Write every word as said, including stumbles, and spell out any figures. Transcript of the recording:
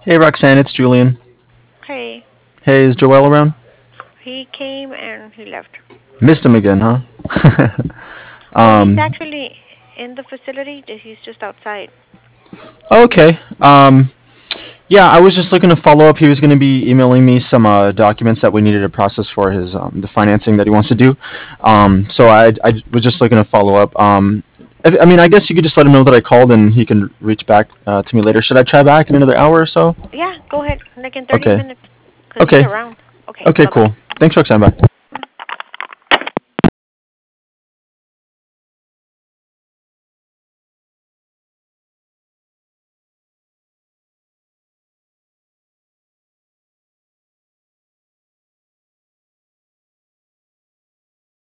Hey Roxanne, it's Julian. Hey, Hey, is Joel around? he came and he left. Missed him again, huh? Well, he's um, actually in the facility. He's just outside. okay. Um, yeah, I was just looking to follow up. He was going to be emailing me some uh, documents that we needed to process for his um, the financing that he wants to do. Um, so I I was just looking to follow up. Um, I, I mean, I guess you could just let him know that I called and he can reach back uh, to me later. Should I try back in another hour or so? Yeah, go ahead. Like in thirty Okay. minutes, 'cause he's Okay. around. Okay, Okay. bye bye. Cool. Thanks, Roxanne. Bye.